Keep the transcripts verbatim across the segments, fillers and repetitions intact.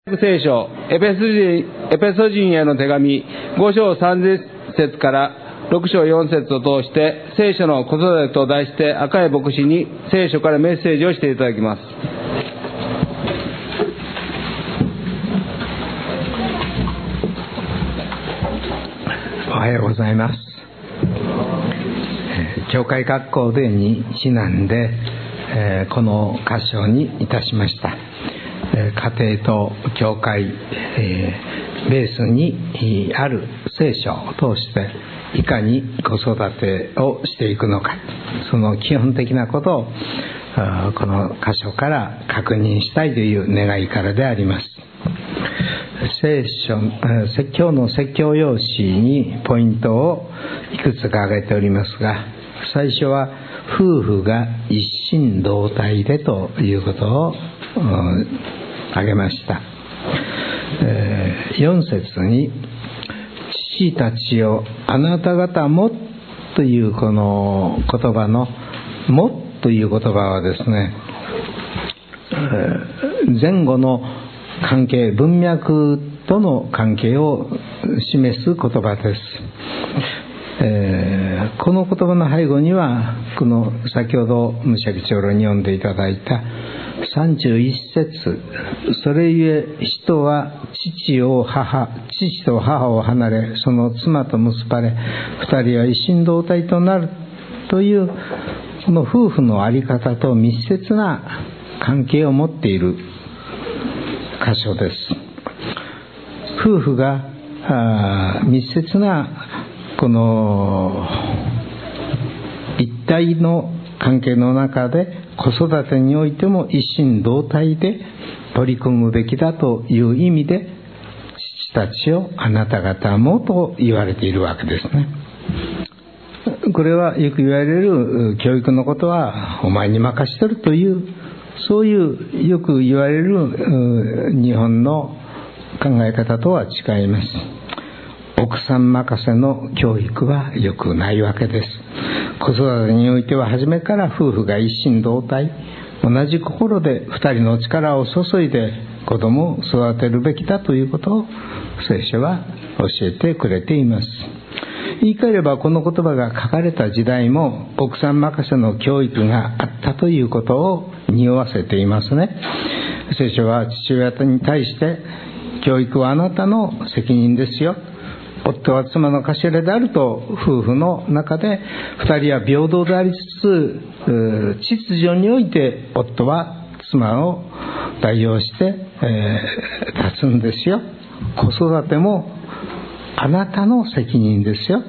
聖書エペソ人、エペソ人への手紙ご章さん節からろく章よん節を通して聖書の子育てと題して赤井牧師に聖書からメッセージをしていただきます。 おはようございます。教会学校でにちなんで、えー、この箇所にいたしました。家庭と教会、えー、ベースにある聖書を通していかに子育てをしていくのか、その基本的なことをこの箇所から確認したいという願いからであります。聖書、説教の説教用紙にポイントをいくつか挙げておりますが、最初は夫婦が一心同体でということを挙げました。えー、よん節に父たちよあなた方もというこの言葉のもという言葉はですね、えー、前後の関係、文脈との関係を示す言葉です。えー、この言葉の背後にはこの先ほど武者長老に読んでいただいたさんじゅういち節、それゆえ人は父を母父と母を離れその妻と結ばれ二人は一心同体となるというこの夫婦の在り方と密接な関係を持っている箇所です。夫婦が密接なこの一体の関係の中で子育てにおいても一心同体で取り組むべきだという意味で父たちをあなた方もと言われているわけですね。これはよく言われる教育のことはお前に任せてるというそういうよく言われる日本の考え方とは違います。奥さん任せの教育は良くないわけです。子育てにおいては初めから夫婦が一心同体、同じ心で二人の力を注いで子供を育てるべきだということを聖書は教えてくれています。言い換えればこの言葉が書かれた時代も奥さん任せの教育があったということを匂わせていますね。聖書は父親に対して教育はあなたの責任ですよ、夫は妻の頭であると夫婦の中で二人は平等でありつつ秩序において夫は妻を代表して、えー、立つんですよ。子育てもあなたの責任ですよ。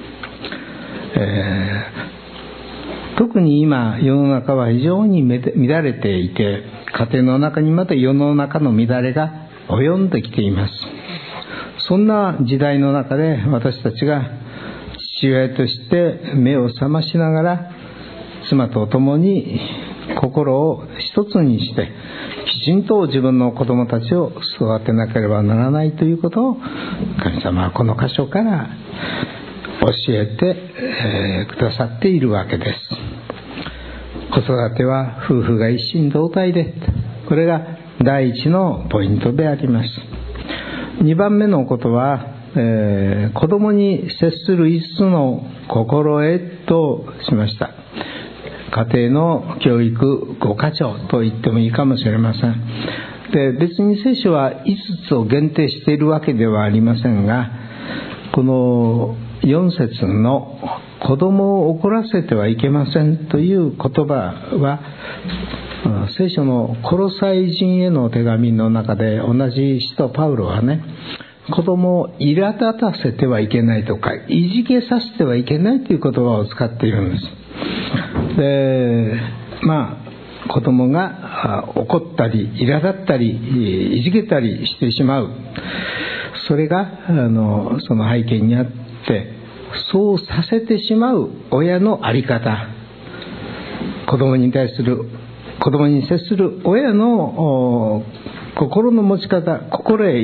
えー、特に今世の中は非常に乱れていて家庭の中にまた世の中の乱れが及んできています。そんな時代の中で私たちが父親として目を覚ましながら妻と共に心を一つにしてきちんと自分の子供たちを育てなければならないということを神様はこの箇所から教えて、えー、くださっているわけです。子育ては夫婦が一心同体で、これが第一のポイントであります。にばんめのことは、えー、子供に接するいつつの心得としました。家庭の教育ごか条と言ってもいいかもしれません。で、別に聖書はいつつを限定しているわけではありませんが、このよん節の子供を怒らせてはいけませんという言葉は聖書のコロサイ人への手紙の中で同じ使徒パウロはね、子供を苛立たせてはいけないとかいじけさせてはいけないという言葉を使っているんです。で、まあ子供が怒ったり苛立ったりいじけたりしてしまう、それがあのその背景にあってそうさせてしまう親の在り方、子供に対する子供に接する親の心の持ち方、心得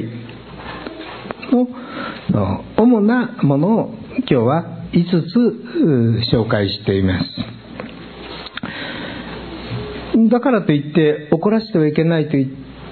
の主なものを今日はいつつ紹介しています。だからといって怒らせてはいけないと言っ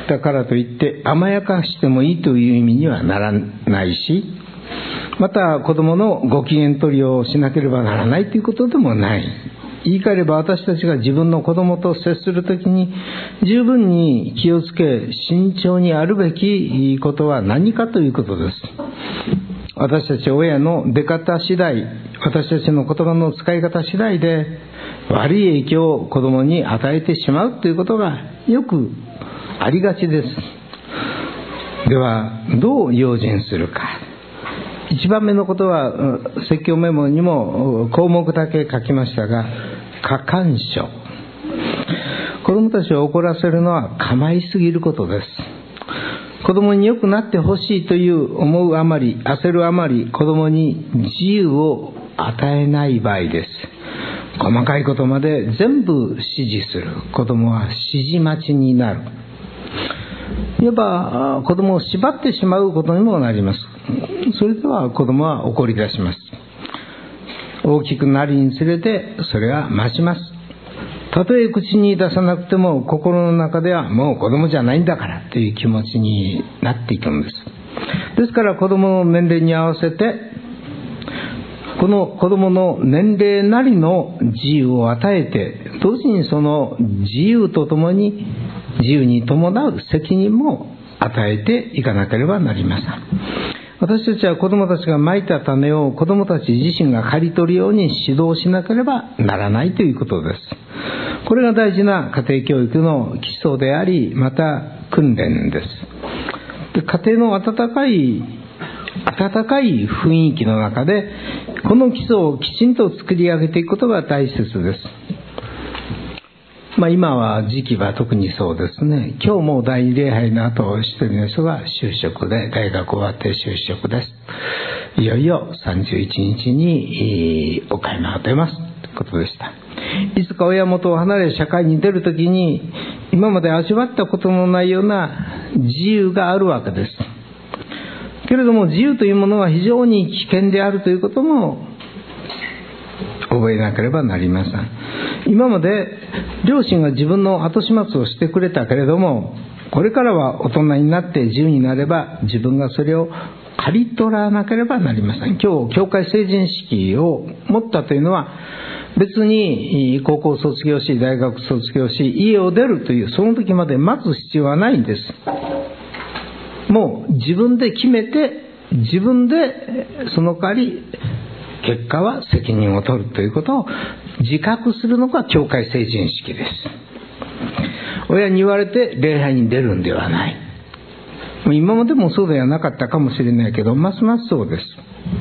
だからといって甘やかしてもいいという意味にはならないし、また子供のご機嫌取りをしなければならないということでもない。言い換えれば私たちが自分の子供と接するときに十分に気をつけ慎重にあるべきことは何かということです。私たち親の出方次第、私たちの言葉の使い方次第で悪い影響を子供に与えてしまうということがよくありがちです。ではどう用心するか。一番目のことは説教メモにも項目だけ書きましたが、過干渉。子供たちを怒らせるのは構いすぎることです。子供に良くなってほしいという思うあまり、焦るあまり、子供に自由を与えない場合です。細かいことまで全部指示する。子供は指示待ちになる。いわば子供を縛ってしまうことにもなります。それでは子供は怒り出します。大きくなるにつれてそれは増します。たとえ口に出さなくても心の中ではもう子供じゃないんだからという気持ちになっていくんです。ですから子供の年齢に合わせてこの子供の年齢なりの自由を与えて、同時にその自由とともに自由に伴う責任も与えていかなければなりません。私たちは子供たちが蒔いた種を子供たち自身が刈り取るように指導しなければならないということです。これが大事な家庭教育の基礎であり、また訓練です。で、家庭の温かい温かい雰囲気の中でこの基礎をきちんと作り上げていくことが大切です。まあ、今は時期は特にそうですね。今日も第二礼拝の後一人の人が就職で、大学終わって就職です。いよいよさんじゅういちにちに岡山を出ますということでした。いつか親元を離れ社会に出るときに今まで味わったことのないような自由があるわけです。けれども自由というものは非常に危険であるということも覚えなければなりません。今まで両親が自分の後始末をしてくれたけれども、これからは大人になって自由になれば自分がそれを刈り取らなければなりません。今日教会成人式を持ったというのは別に高校卒業し大学卒業し家を出るというその時まで待つ必要はないんです。もう自分で決めて自分でその代わり結果は責任を取るということを自覚するのが教会成人式です。親に言われて礼拝に出るんではない。今までもそうではなかったかもしれないけど、ますますそうです。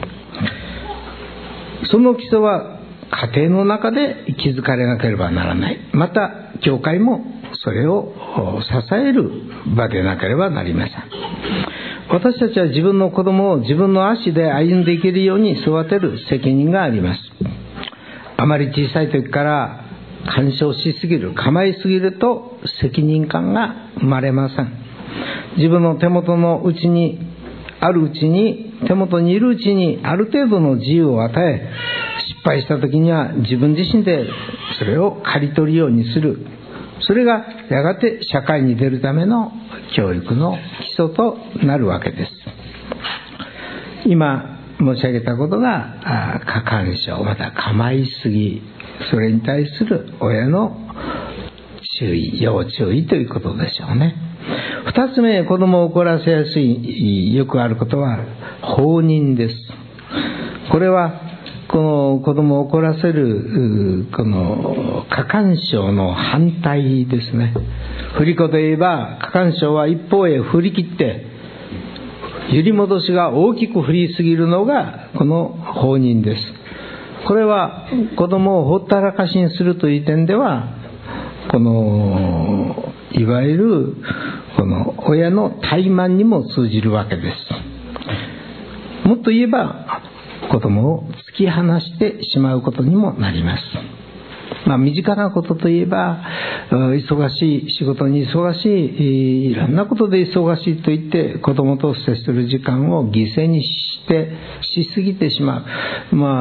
その基礎は家庭の中で築かれなければならない。また教会もそれを支える場でなければなりません。私たちは自分の子供を自分の足で歩んでいけるように育てる責任があります。あまり小さい時から干渉しすぎる、構いすぎると責任感が生まれません。自分の手元のうちにあるうちに手元にいるうちにある程度の自由を与え、失敗した時には自分自身でそれを刈り取るようにする。それがやがて社会に出るための教育の基礎となるわけです。今申し上げたことが過干渉、また構いすぎ、それに対する親の注意、要注意ということでしょうね。二つ目、子供を怒らせやすいよくあることは放任です。これはこの子供を怒らせるこの過干渉の反対ですね。振り子で言えば過干渉は一方へ振り切って揺り戻しが大きく振りすぎるのがこの放任です。これは子供をほったらかしにするという点ではこのいわゆるこの親の怠慢にも通じるわけです。もっと言えば子供を突き放してしまうことにもなります。まあ、身近なことといえば忙しい仕事に忙しいいろんなことで忙しいと言って子供と接する時間を犠牲にしてしすぎてしまう。まあ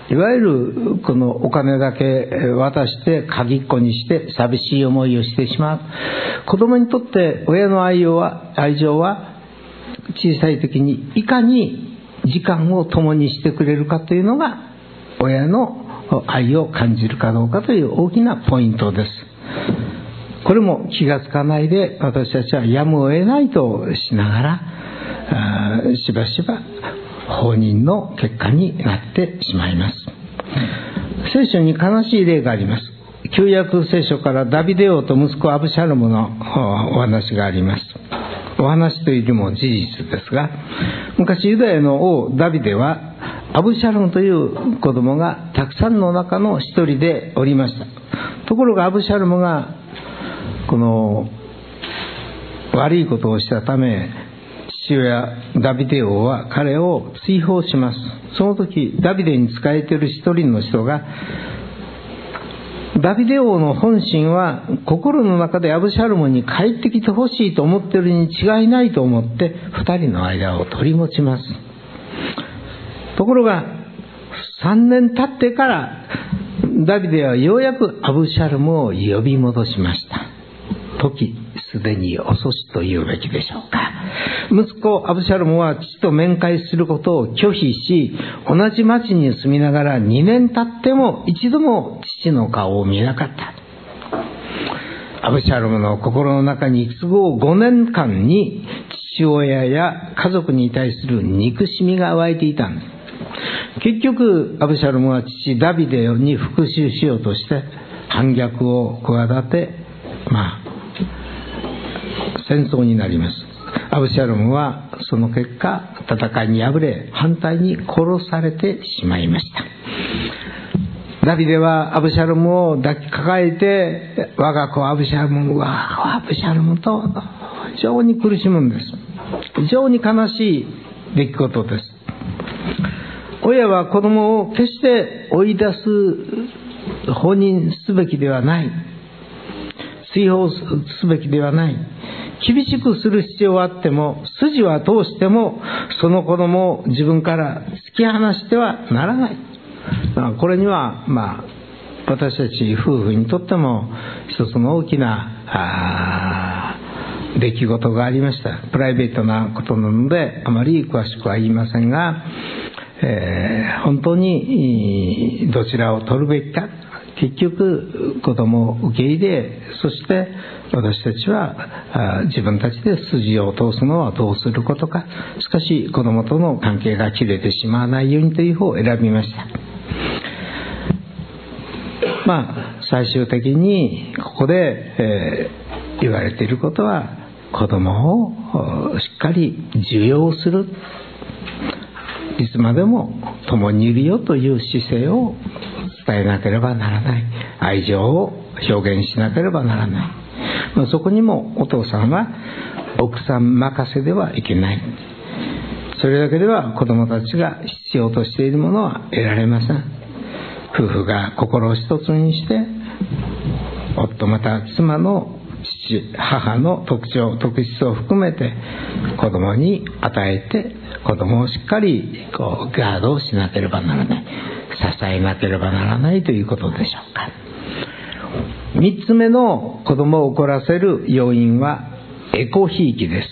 いわゆるこのお金だけ渡して鍵っ子にして寂しい思いをしてしまう。子供にとって親の愛情は、愛情は小さい時にいかに時間を共にしてくれるかというのが親の愛を感じるかどうかという大きなポイントです。これも気がつかないで私たちはやむを得ないとしながらしばしば放任の結果になってしまいます。聖書に悲しい例があります。旧約聖書からダビデ王と息子アブシャロムのお話があります。お話というよりも事実ですが、昔ユダヤの王ダビデはアブシャロムという子供がたくさんの中の一人でおりました。ところがアブシャロムがこの悪いことをしたため、父親ダビデ王は彼を追放します。その時ダビデに仕えている一人の人が、ダビデ王の本心は心の中でアブシャロムに帰ってきてほしいと思っているに違いないと思って二人の間を取り持ちます。ところがさんねん経ってからダビデはようやくアブシャロムを呼び戻しました。時すでに遅しと言うべきでしょうか。息子アブシャロムは父と面会することを拒否し、同じ町に住みながらにねん経っても一度も父の顔を見なかった。アブシャロムの心の中に都合ごねんかんに父親や家族に対する憎しみが湧いていたんです。結局アブシャロムは父ダビデに復讐しようとして反逆を企て、まあ戦争になります。アブシャロムはその結果戦いに敗れ反対に殺されてしまいました。ダビデはアブシャロムを抱きかかえて、我が子アブシャロムはアブシャロムと非常に苦しむんです。非常に悲しい出来事です。親は子供を決して追い出す、放任すべきではない、追放すべきではない、厳しくする必要はあっても、筋は通してもその子供を自分から突き放してはならない。これにはまあ私たち夫婦にとっても一つの大きな出来事がありました。プライベートなことなのであまり詳しくは言いませんが、えー、本当にどちらを取るべきか、結局子供を受け入れ、そして私たちは自分たちで筋を通すのはどうすることか。しかし子供との関係が切れてしまわないようにという方を選びました。まあ最終的にここで、えー、言われていることは、子供をしっかり受容する、いつまでも共にいるよという姿勢を伝えなければならない。愛情を表現しなければならない。そこにもお父さんは奥さん任せではいけない。それだけでは子供たちが必要としているものは得られません。夫婦が心を一つにして、夫また妻の父母の特徴特質を含めて子供に与えて、子供をしっかりこうガードをしなければならない、支えなければならないということでしょうか。三つ目の子供を怒らせる要因はエコひいきです。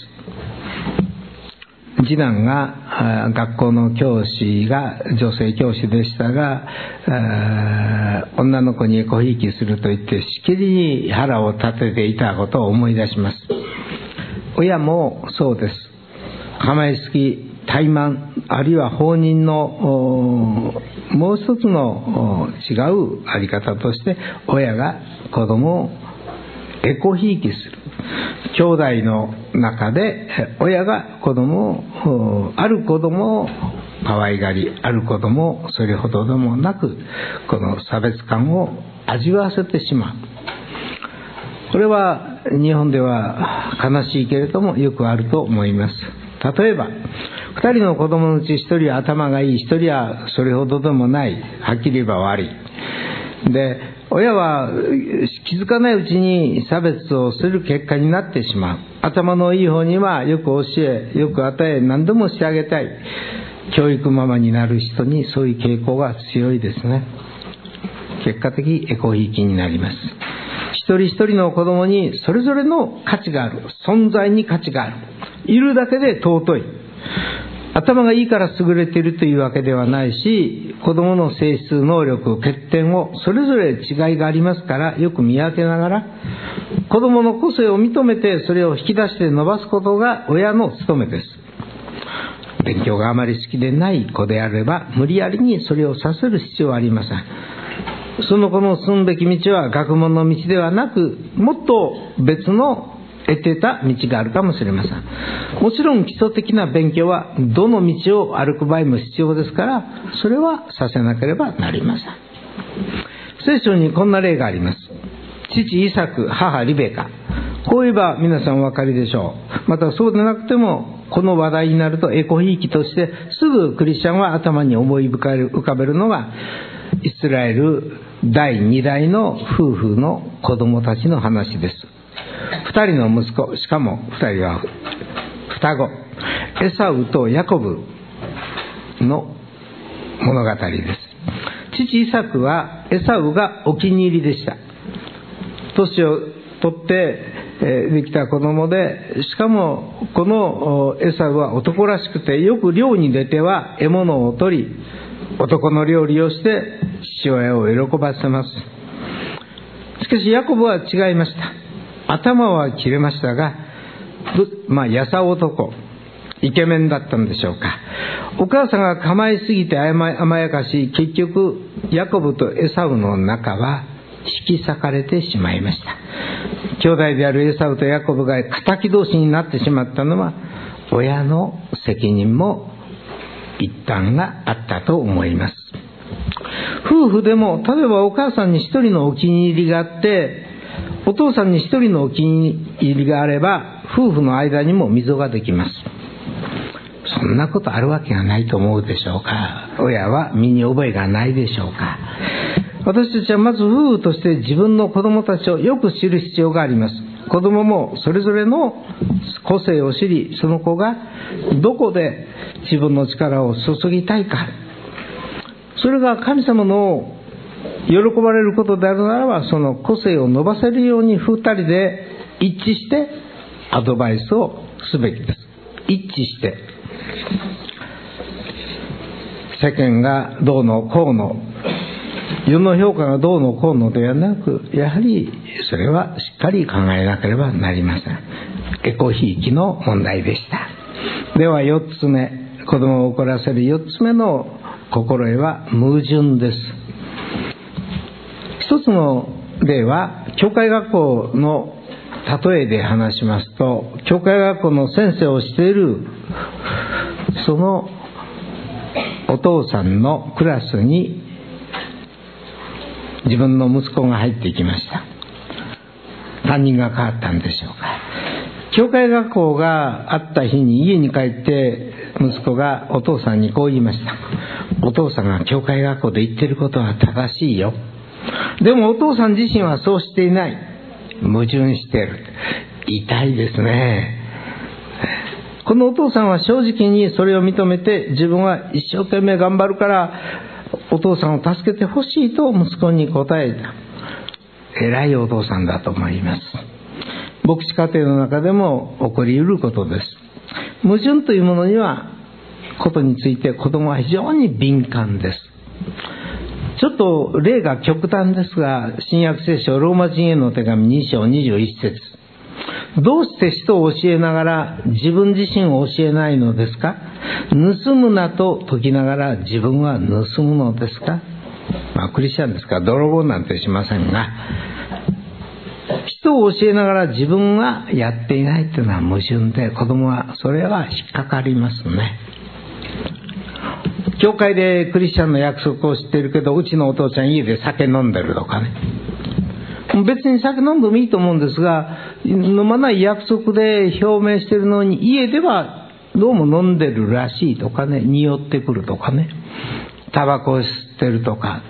次男が学校の教師が女性教師でしたが、女の子にエコひいきすると言ってしきりに腹を立てていたことを思い出します。親もそうです。構いすぎ、怠慢、あるいは放任のもう一つの違うあり方として、親が子供をエコひいきする。兄弟の中で親が子供を、ある子供を可愛がり、ある子供をそれほどでもなく、この差別感を味わわせてしまう。これは日本では悲しいけれどもよくあると思います。例えばふたりの子供のうちひとりは頭がいい、ひとりはそれほどでもない、はっきり言えば悪い。で、親は気づかないうちに差別をする結果になってしまう。頭のいい方にはよく教え、よく与え、何でもしてあげたい。 教育ママになる人にそういう傾向が強いですね。結果的エコひいきになります。一人一人の子供にそれぞれの価値がある。存在に価値がある。いるだけで尊い。頭がいいから優れているというわけではないし、子供の性質、能力、欠点をそれぞれ違いがありますから、よく見分けながら子供の個性を認めて、それを引き出して伸ばすことが親の務めです。勉強があまり好きでない子であれば、無理やりにそれをさせる必要はありません。その子の進むべき道は学問の道ではなく、もっと別の得てた道があるかもしれません。もちろん基礎的な勉強はどの道を歩く場合も必要ですから、それはさせなければなりません。聖書にこんな例があります。父イサク、母リベカ。こう言えば皆さんお分かりでしょう。またそうでなくても、この話題になるとエコひいきとしてすぐクリスチャンは頭に思い浮かべるのが、イスラエル第二代の夫婦の子供たちの話です。二人の息子、しかも二人は双子、エサウとヤコブの物語です。父イサクはエサウがお気に入りでした。年を取ってできた子供で、しかもこのエサウは男らしくて、よく漁に出ては獲物を取り、男の料理をして父親を喜ばせます。しかしヤコブは違いました。頭は切れましたが、まあやさ男、イケメンだったんでしょうか。お母さんが構いすぎて甘やかし、結局ヤコブとエサウの仲は引き裂かれてしまいました。兄弟であるエサウとヤコブが敵同士になってしまったのは、親の責任も一端があったと思います。夫婦でも、例えばお母さんに一人のお気に入りがあって、お父さんに一人のお気に入りがあれば、夫婦の間にも溝ができます。そんなことあるわけがないと思うでしょうか。親は身に覚えがないでしょうか。私たちはまず夫婦として自分の子供たちをよく知る必要があります。子供もそれぞれの個性を知り、その子がどこで自分の力を注ぎたいか、それが神様の喜ばれることであるならば、その個性を伸ばせるように二人で一致してアドバイスをすべきです。一致して世間がどうのこうの、世の評価がどうのこうのではなく、やはりそれはしっかり考えなければなりません。エコひいきの問題でした。ではよっつめ、子供を怒らせるよっつ目の心得は矛盾です。一つの例は教会学校の例えで話しますと、教会学校の先生をしているそのお父さんのクラスに自分の息子が入っていきました。担任が変わったんでしょうか。教会学校があった日に家に帰って息子がお父さんにこう言いました。お父さんが教会学校で言ってることは正しいよ。でもお父さん自身はそうしていない。矛盾している。痛いですね。このお父さんは正直にそれを認めて、自分は一生懸命頑張るからお父さんを助けてほしいと息子に答えた。偉いお父さんだと思います。牧師家庭の中でも起こり得ることです。矛盾というものにはことについて子供は非常に敏感です。ちょっと例が極端ですが、新約聖書ローマ人への手紙に章にじゅういち節、どうして人を教えながら自分自身を教えないのですか？盗むなと説きながら自分は盗むのですか？まあクリスチャンですから泥棒なんてしませんが、人を教えながら自分はやっていないというのは矛盾で、子供はそれは引っかかりますね。教会でクリスチャンの約束を知っているけど、うちのお父ちゃん家で酒飲んでるとかね。別に酒飲んでもいいと思うんですが、飲まない約束で表明しているのに、家ではどうも飲んでるらしいとかね、匂ってくるとかね、タバコを吸ってるとか、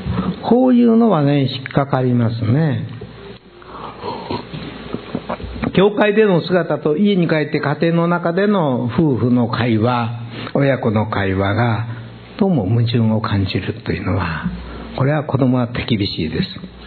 こういうのはね、引っかかりますね。 教会での姿と家に帰って家庭の中での夫婦の会話、親子の会話がどうも矛盾を感じるというのは、これは子供は手厳しいです。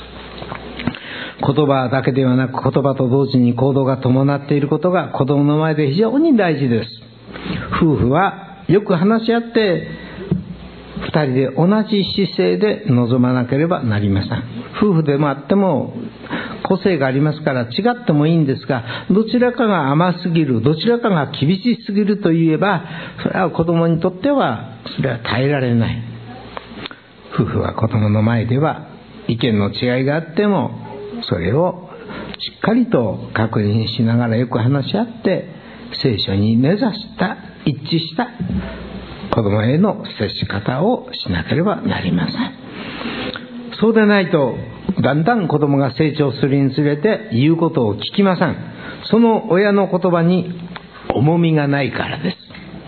言葉だけではなく、言葉と同時に行動が伴っていることが子供の前で非常に大事です。夫婦はよく話し合って二人で同じ姿勢で臨まなければなりません。夫婦でもあっても個性がありますから違ってもいいんですが、どちらかが甘すぎる、どちらかが厳しすぎるといえば、それは子供にとってはそれは耐えられない。夫婦は子供の前では意見の違いがあっても、それをしっかりと確認しながらよく話し合って、聖書に根ざした一致した子供への接し方をしなければなりません。そうでないと、だんだん子供が成長するにつれて言うことを聞きません。その親の言葉に重みがないからです。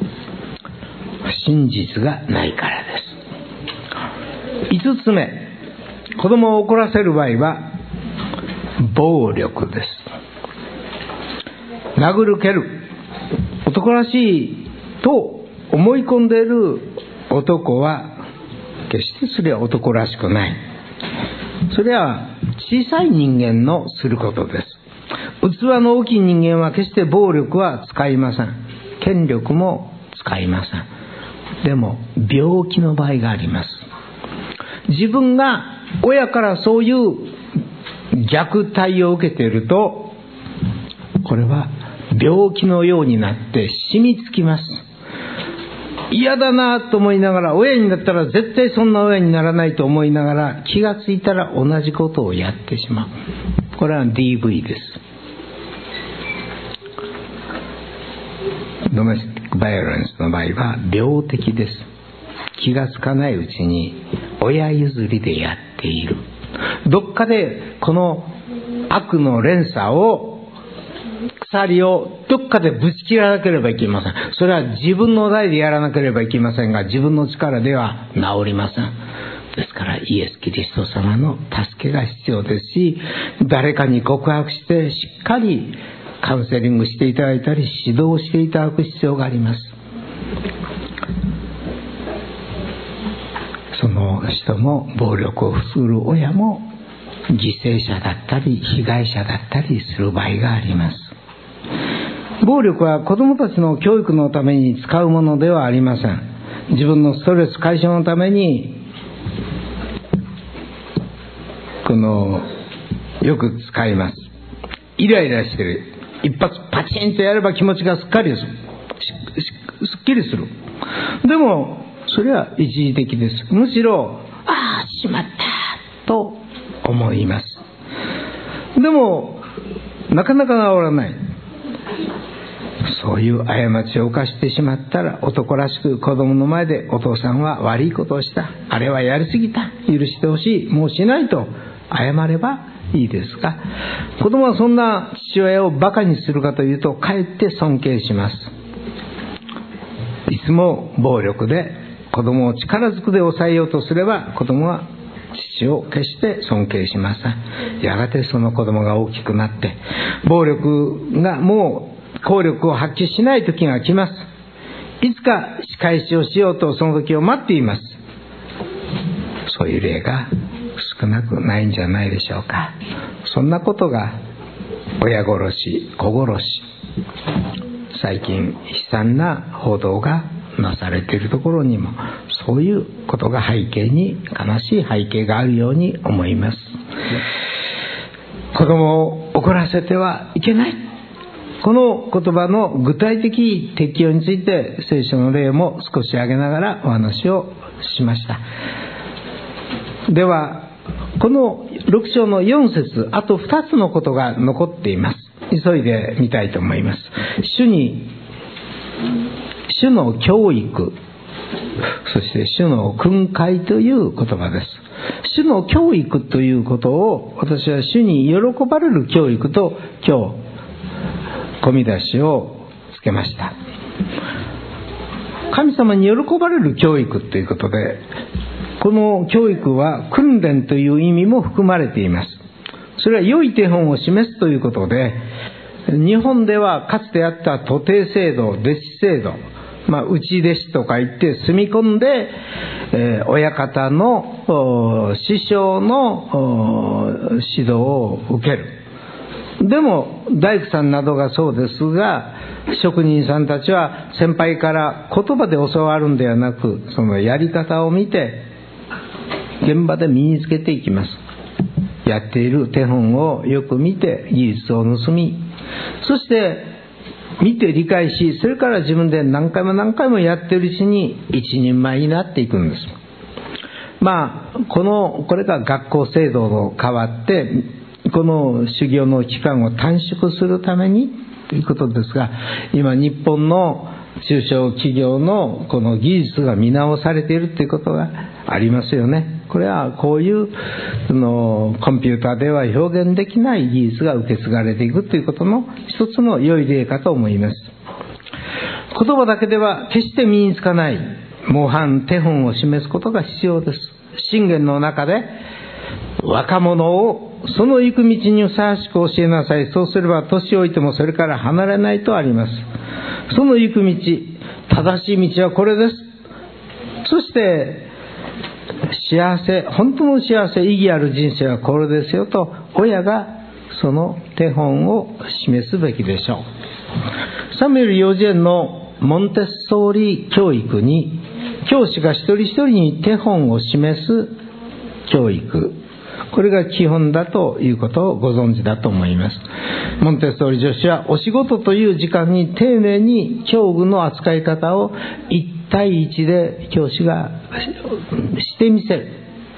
真実がないからです。五つ目、子供を怒らせる場合は暴力です。殴る蹴る、男らしいと思い込んでいる男は決してそれは男らしくない。それは小さい人間のすることです。器の大きい人間は決して暴力は使いません。権力も使いません。でも病気の場合があります。自分が親からそういう虐待を受けていると、これは病気のようになって染みつきます。嫌だなと思いながら、親になったら絶対そんな親にならないと思いながら、気がついたら同じことをやってしまう。これは ディーブイ です。ドメスティックバイオレンスの場合は病的です。気がつかないうちに親譲りでやっている。どっかでこの悪の連鎖を、鎖をどっかでぶち切らなければいけません。それは自分の代でやらなければいけませんが、自分の力では治りません。ですからイエス・キリスト様の助けが必要ですし、誰かに告白してしっかりカウンセリングしていただいたり指導していただく必要があります。その人も暴力をする親も犠牲者だったり被害者だったりする場合があります。暴力は子どもたちの教育のために使うものではありません。自分のストレス解消のためにこのよく使います。イライラしてる、一発パチンとやれば気持ちがすっかりする、すっきりする。でもそれは一時的です。むしろああしまったと思います。でもなかなか治らない。そういう過ちを犯してしまったら、男らしく子供の前で、お父さんは悪いことをした、あれはやりすぎた、許してほしい、もうしないと謝ればいいですが、子供はそんな父親をバカにするかというと、かえって尊敬します。いつも暴力で子供を力ずくで抑えようとすれば、子供は父を決して尊敬しません。やがてその子供が大きくなって、暴力がもう効力を発揮しない時が来ます。いつか仕返しをしようとその時を待っています。そういう例が少なくないんじゃないでしょうか。そんなことが親殺し、子殺し、最近悲惨な報道がなされているところにも、そういうことが背景に、悲しい背景があるように思います。子供を怒らせてはいけない、この言葉の具体的適用について聖書の例も少し挙げながらお話をしました。ではこのろく章のよん節、あとふたつのことが残っています。急いでみたいと思います。主に主の教育、そして主の訓戒という言葉です。主の教育ということを、私は主に喜ばれる教育と今日込み出しをつけました。神様に喜ばれる教育ということで、この教育は訓練という意味も含まれています。それは良い手本を示すということで、 日本ではかつてあった徒弟制度、弟子制度、まあ、内弟子とか言って住み込んで、えー、親方の師匠の指導を受ける。でも大工さんなどがそうですが、職人さんたちは先輩から言葉で教わるんではなく、そのやり方を見て現場で身につけていきます。やっている手本をよく見て技術を盗み、そして見て理解し、それから自分で何回も何回もやっているうちに一人前になっていくんです。まあこのこれが学校制度の変わって、この修行の期間を短縮するためにということですが、今日本の中小企業のこの技術が見直されているということがありますよね。これはこういうそのコンピューターでは表現できない技術が受け継がれていくということの一つの良い例かと思います。言葉だけでは決して身につかない模範手本を示すことが必要です。信玄の中で若者をその行く道にふさわしく教えなさい。そうすれば年老いてもそれから離れないとあります。その行く道、正しい道はこれです。そして幸せ、本当の幸せ、意義ある人生はこれですよと、親がその手本を示すべきでしょう。サムエル幼稚園のモンテッソーリ教育に、教師が一人一人に手本を示す教育、これが基本だということをご存知だと思います。モンテッソーリ女子はお仕事という時間に丁寧に教具の扱い方を一対一で教師がしてみせる。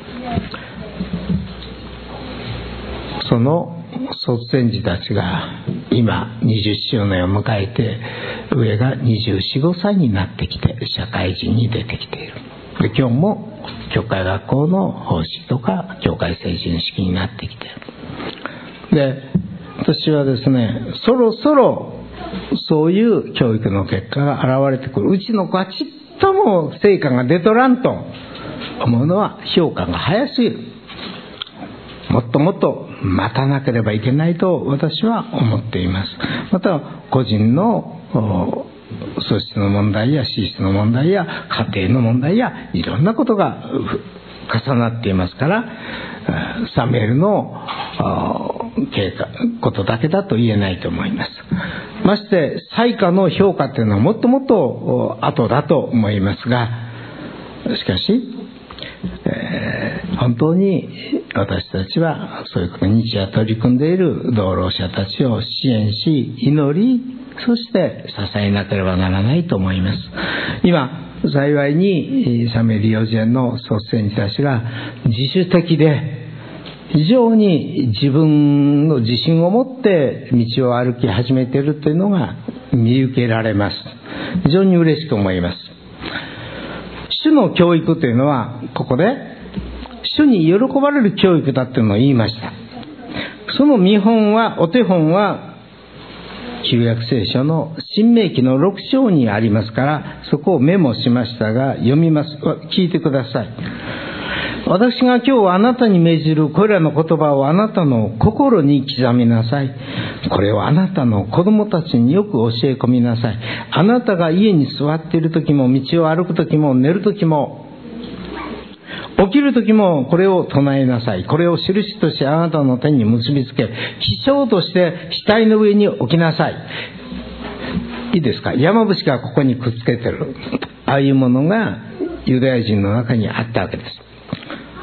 その卒園児たちが今にじゅっしゅうねんを迎えて、上がにじゅうよん、ごさいになってきて社会人に出てきている。で今日も教会学校の奉仕とか教会成人式になってきている。で私はですね、そろそろそういう教育の結果が現れてくる。うちの子はちっとも成果が出とらんと思うのは評価が早すぎる。もっともっと待たなければいけないと私は思っています。また個人の素質の問題や資質の問題や家庭の問題やいろんなことが重なっていますから、サムエルの経過ことだけだと言えないと思います。まして対価の評価というのはもっともっと後だと思いますが、しかし、えー、本当に私たちはそういうことに日夜取り組んでいる同労者たちを支援し、祈り、そして支えなければならないと思います。今幸いにサムエル幼稚園の卒園児たちが自主的で非常に自分の自信を持って道を歩き始めているというのが見受けられます。非常に嬉しく思います。主の教育というのはここで主に喜ばれる教育だというのを言いました。その見本はお手本は旧約聖書の新明記のろく章にありますから、そこをメモしましたが読みます。聞いてください。私が今日あなたに命じるこれらの言葉をあなたの心に刻みなさい。これをあなたの子供たちによく教え込みなさい。あなたが家に座っている時も、道を歩く時も、寝る時も、起きる時もこれを唱えなさい。これを印としてあなたの手に結びつけ、記章として額の上に置きなさい。いいですか？山伏がここにくっつけてる、ああいうものがユダヤ人の中にあったわけです。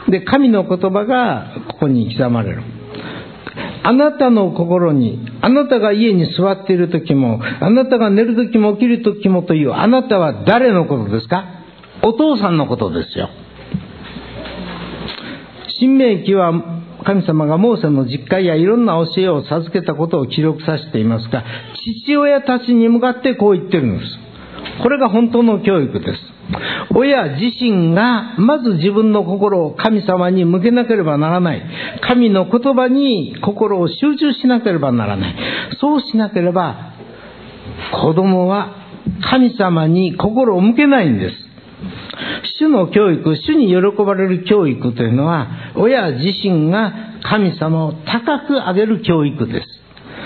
で、神の言葉がここに刻まれる。あなたの心に、あなたが家に座っている時も、あなたが寝る時も起きる時もという、あなたは誰のことですか？お父さんのことですよ。新明記は神様がモーセの実会やいろんな教えを授けたことを記録させていますが、父親たちに向かってこう言ってるんです。これが本当の教育です。親自身がまず自分の心を神様に向けなければならない。神の言葉に心を集中しなければならない。そうしなければ子供は神様に心を向けないんです。主の教育、主に喜ばれる教育というのは、親自身が神様を高く上げる教育です。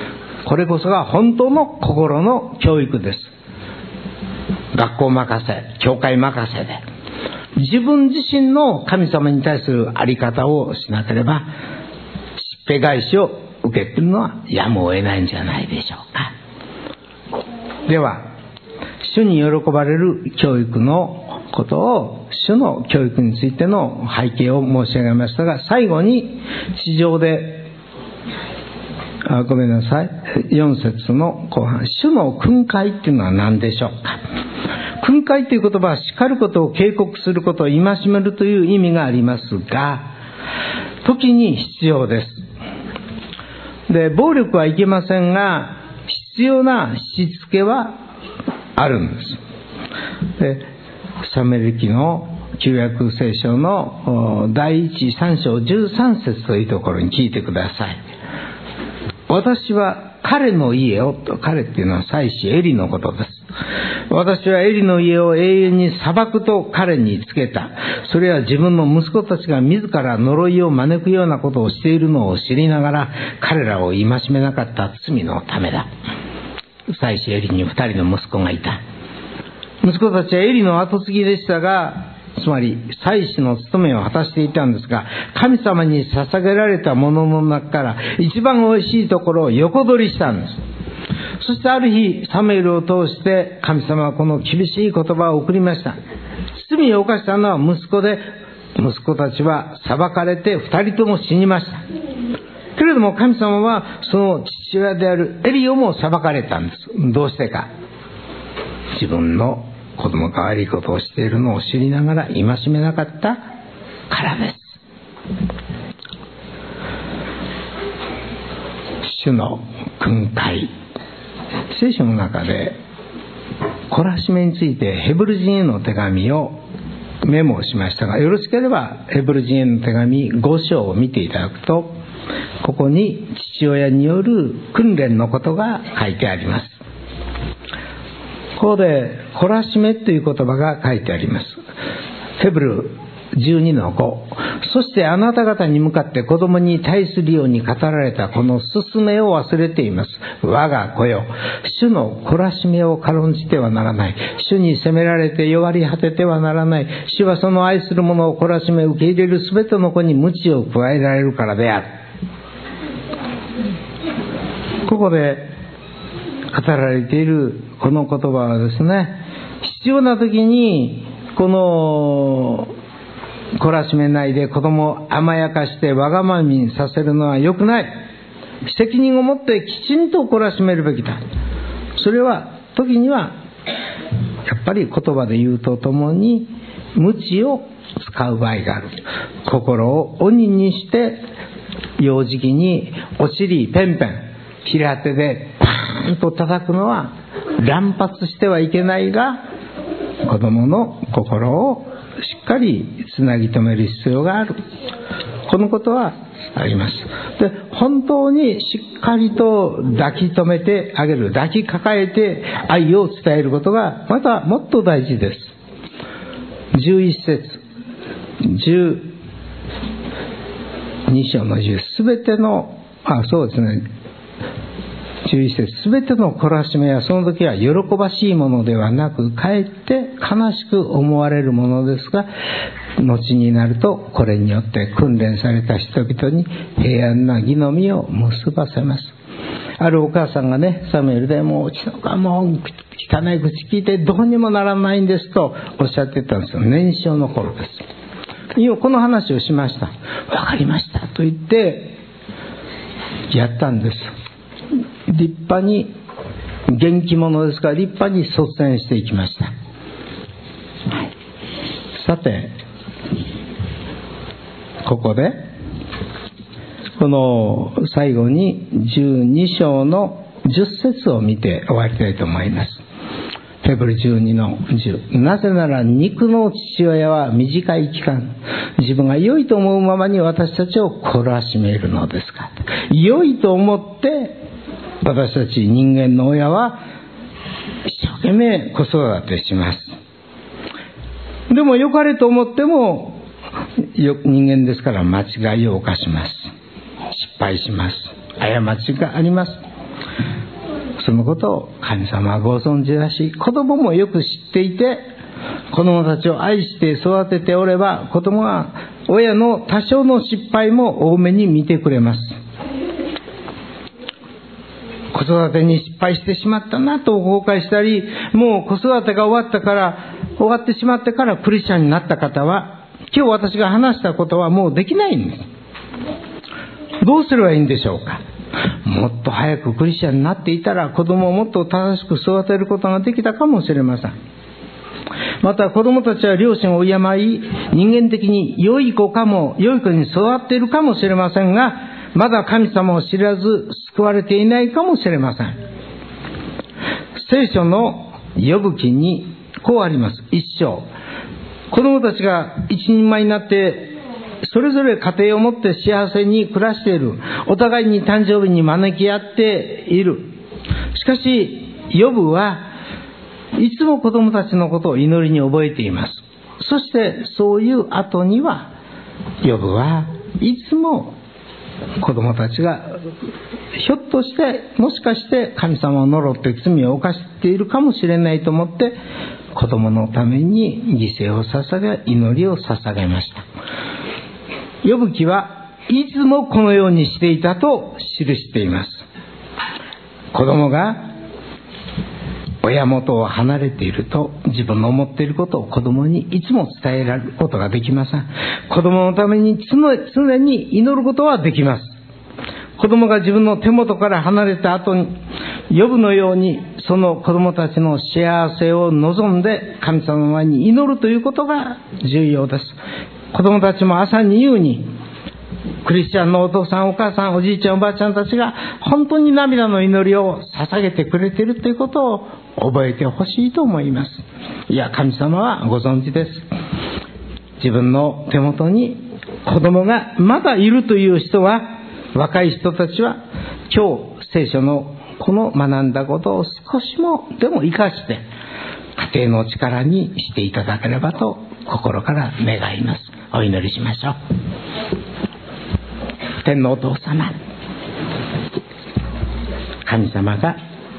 これこそが本当の心の教育です。学校任せ、教会任せで、自分自身の神様に対するあり方をしなければ、しっぺ返しを受けているのはやむを得ないんじゃないでしょうか。では、主に喜ばれる教育のことを、主の教育についての背景を申し上げましたが、最後に地上で、あ、ごめんなさい、よん節の後半、主の訓戒っていうのは何でしょうか。訓戒という言葉は叱ることを警告することを戒めるという意味がありますが、時に必要です。で、暴力はいけませんが、必要なしつけはあるんです。で、サムエル記の旧約聖書の第一三章十三節というところに聞いてください。私は彼の家をと、彼っていうのは祭司エリのことです。私はエリの家を永遠に裁くと彼につけた。それは自分の息子たちが自ら呪いを招くようなことをしているのを知りながら、彼らを戒めなかった罪のためだ。祭司エリに二人の息子がいた。息子たちはエリの後継ぎでしたが、つまり祭司の務めを果たしていたんですが、神様に捧げられたものの中から一番おいしいところを横取りしたんです。そしてある日、サムエルを通して神様はこの厳しい言葉を送りました。罪を犯したのは息子で、息子たちは裁かれて二人とも死にました。けれども神様はその父親であるエリをも裁かれたんです。どうしてか。自分の子供が悪いことをしているのを知りながら戒めなかったからです。主の訓戒。聖書の中で懲らしめについてヘブル人への手紙をメモしましたが、よろしければヘブル人への手紙ご章を見ていただくと、ここに父親による訓練のことが書いてあります。ここで懲らしめという言葉が書いてあります。ヘブルじゅうにのご。そしてあなた方に向かって子供に対するように語られたこの勧めを忘れています。我が子よ、主の懲らしめを軽んじてはならない。主に責められて弱り果ててはならない。主はその愛する者を懲らしめ受け入れるすべての子に鞭を加えられるからである。ここで語られているこの言葉はですね、必要な時にこの懲らしめないで子供を甘やかしてわがままにさせるのは良くない。責任を持ってきちんと懲らしめるべきだ。それは時にはやっぱり言葉で言うとともに鞭を使う場合がある。心を鬼にして幼児期にお尻ペンペン平手でパーンと叩くのは乱発してはいけないが、子供の心をしっかりつなぎ止める必要がある。このことはあります。で、本当にしっかりと抱き止めてあげる、抱きかかえて愛を伝えることがまたもっと大事です。じゅういち節、じゅうに章のじゅう、すべての、あ、そうですね、じゅういち節、すべての懲らしめはその時は喜ばしいものではなく、かえって悲しく思われるものですが、後になるとこれによって訓練された人々に平安な義の実を結ばせます。あるお母さんがね、サムエルでもううちの子はもう汚い口聞いてどうにもならないんですとおっしゃってたんですよ。年少の頃です。今この話をしました。わかりましたと言ってやったんです。立派に元気者ですから立派に率先していきました。はい、さてここでこの最後にじゅうに章のじゅっ節を見て終わりたいと思います。ヘブルじゅうにのじゅう。なぜなら肉の父親は短い期間、自分が良いと思うままに私たちを懲らしめるのですか。良いと思って私たち人間の親は一生懸命子育てします。でも良かれと思っても人間ですから間違いを犯します。失敗します。過ちがあります。 そのことを神様はご存知だし、子供もよく知っていて、子供たちを愛して育てておれば、子供は親の多少の失敗も多めに見てくれます。子育てに失敗してしまったなと後悔したり、もう子育てが終わったから終わってしまってからクリスチャンになった方は、今日私が話したことはもうできないんです。どうすればいいんでしょうか。もっと早くクリスチャンになっていたら、子供をもっと正しく育てることができたかもしれません。また子供たちは両親を敬い、人間的に良い子かも良い子に育っているかもしれませんが、まだ神様を知らず救われていないかもしれません。聖書のヨブ記にこうあります。一章、子供たちが一人前になってそれぞれ家庭を持って幸せに暮らしている。お互いに誕生日に招き合っている。しかしヨブはいつも子供たちのことを祈りに覚えています。そしてそういう後には、ヨブはいつも子供たちがひょっとしてもしかして神様を呪って罪を犯しているかもしれないと思って、子供のために犠牲を捧げ、祈りを捧げました。ヨブ記はいつもこのようにしていたと記しています。子供が親元を離れていると、自分の思っていることを子供にいつも伝えられることができません。子供のために常に祈ることはできます。子供が自分の手元から離れた後に、ヨブのようにその子供たちの幸せを望んで神様の前に祈るということが重要です。子供たちも朝に言うに、クリスチャンのお父さんお母さんおじいちゃんおばあちゃんたちが本当に涙の祈りを捧げてくれているということを覚えてほしいと思います。いや、神様はご存知です。自分の手元に子供がまだいるという人は、若い人たちは今日聖書のこの学んだことを少しもでも生かして家庭の力にしていただければと心から願います。お祈りしましょう。天のお父様、神様が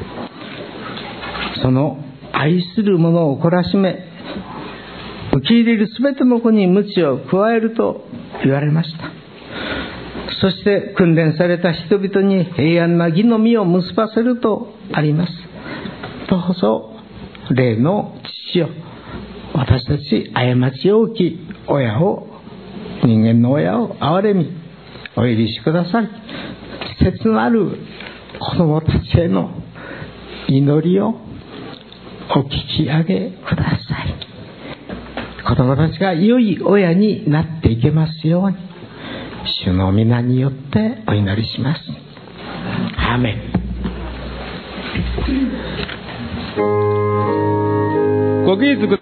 その愛する者を懲らしめ、受け入れるすべての子に鞭を加えると言われました。そして訓練された人々に平安な義の実を結ばせるとあります。どうぞ霊の父よ、私たち過ち多き親を、人間の親を憐れみお許しください。切なる子供たちへの祈りをお聞き上げください。子供たちが良い親になっていけますように、主の皆によってお祈りします。アーメン。 ご起立